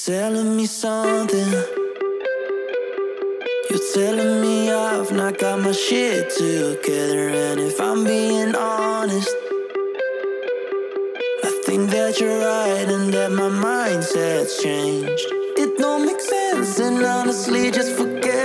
telling me something. You're telling me I've not got my shit together. And if I'm being honest, I think that you're right and that my mindset's changed. It don't make sense, and honestly just forget